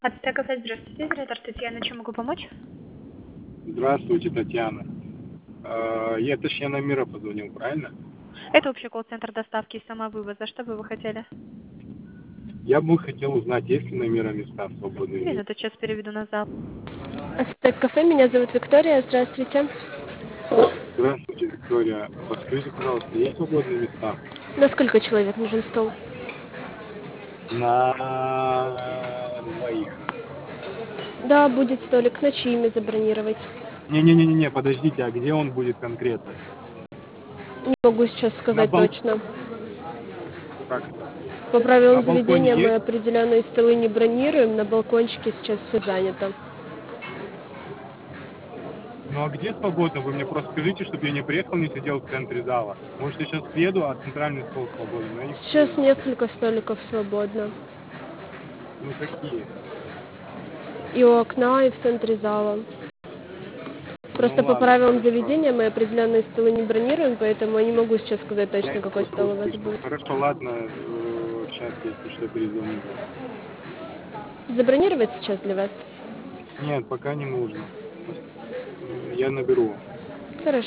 Ацтекафе, здравствуйте, директор Татьяна, чем могу помочь? Здравствуйте, Татьяна. Я точнее номера позвонил, правильно? Это общий колл-центр доставки и самовывоза. Что бы вы хотели? Я бы хотел узнать, есть ли номера места свободные. Минуту, сейчас переведу на зал. Ацтек кафе, меня зовут Виктория, здравствуйте. Здравствуйте, Виктория. Подскажите, пожалуйста, есть свободные места? На сколько человек нужен стол? На двоих. Да, будет столик, на чьими забронировать. Не-не-не-не, подождите, а где он будет конкретно? Не могу сейчас На сказать балконе. точно. Как это? По На правилам балконе заведения мы есть? определенные столы не бронируем, на балкончике сейчас все занято. Ну а где свободно? Вы мне просто скажите, чтобы я не приехал, не сидел в центре зала. Может, я сейчас приеду, а центральный стол свободен, но я не хочу Сейчас его. несколько столиков свободно. Ну какие? И у окна, и в центре зала. Ну Просто по ладно, правилам хорошо. заведения мы определенные столы не бронируем, поэтому я не могу сейчас сказать Я точно, какой слышал, стол у вас слышал. будет. Хорошо, ладно, сейчас, если что, перезвоню. Забронировать сейчас для вас? Нет, пока не нужно. Я наберу.